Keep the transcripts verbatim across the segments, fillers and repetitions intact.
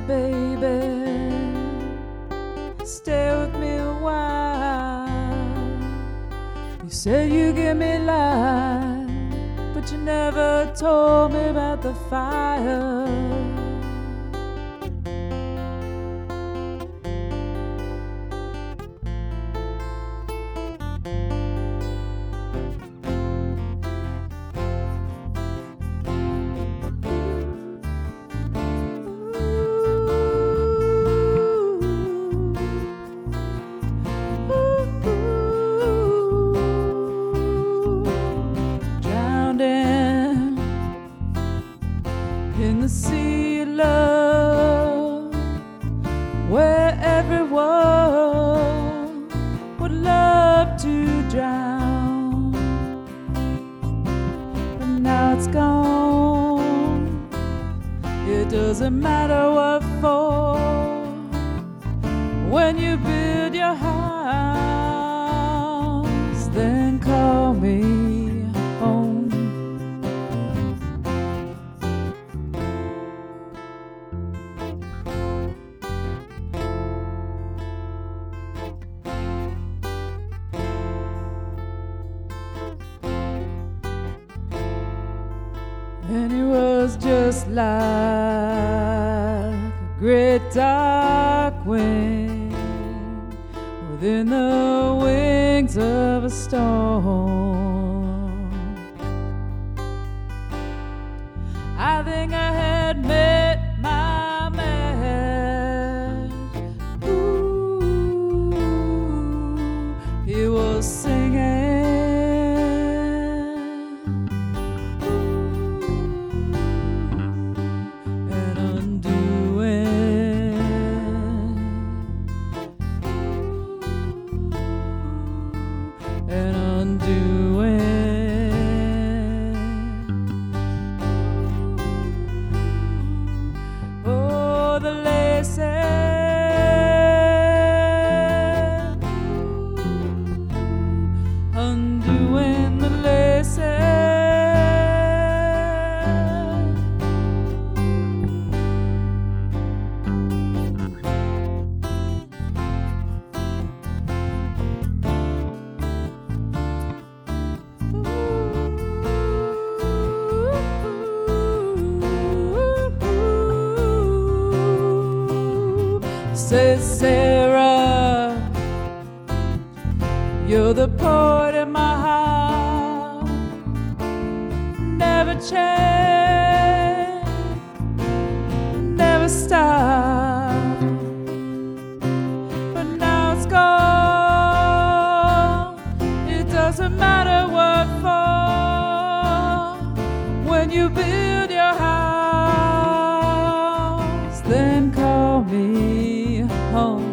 baby, stay with me a while. You said you give me life, but you never told me about the fire. In the sea of love, where everyone would love to drown, but now it's gone. It doesn't matter what for. When you build your house, then call me home. And it was just like a great dark wind within the wings of a storm. I think I had met my match. Ooh, he was singing. And undoing oh, the laces, undoing the laces. Say, Sarah, you're the poet in my heart. Never change, never stop. But now it's gone. It doesn't matter what for. When you build your house, then call me home.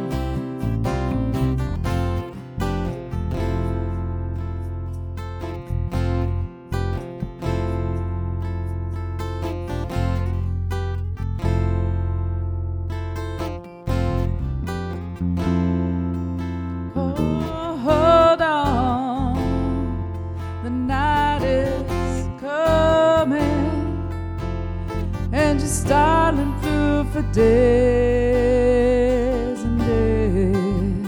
Oh, hold on, the night is coming, and you're starting through for days and days.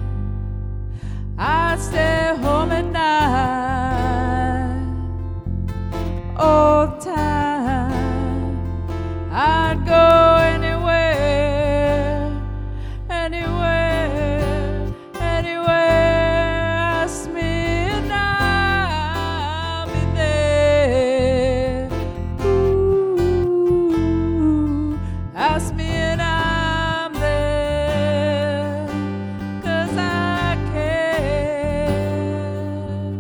I'd stay home at night all the time. I'd go anywhere, anywhere, anywhere. Ask me and I'll be there. Ooh, ask me and I'm there, 'cause I care.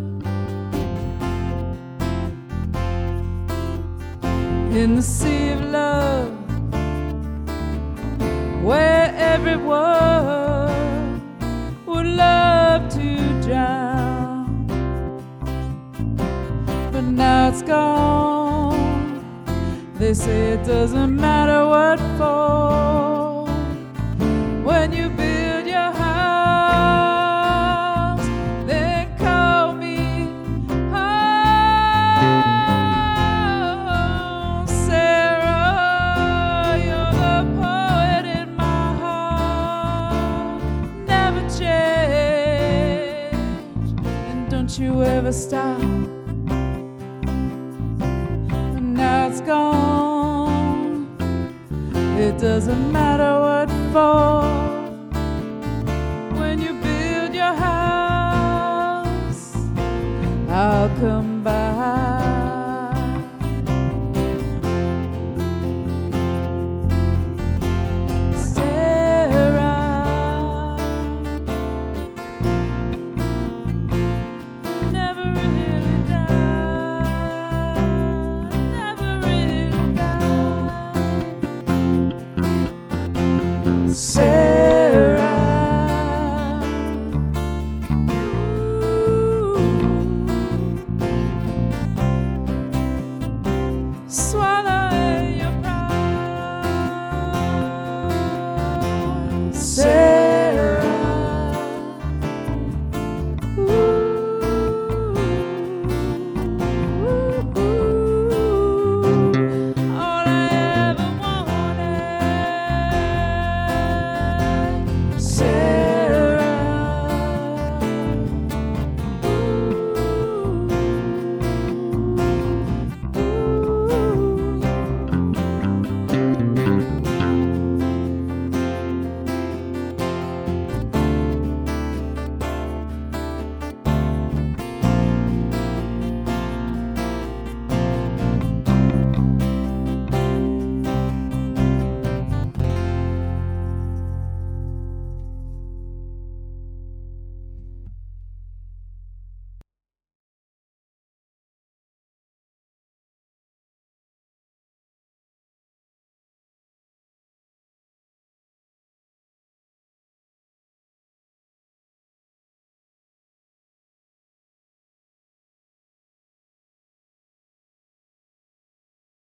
In the sea of love, where everyone would love to drown, but now it's gone. They say it doesn't matter what for. When you build your house, then call me home. Sarah, you're the poet never stop. Now it's gone. It doesn't matter what for. When you build your house, I'll come by. Say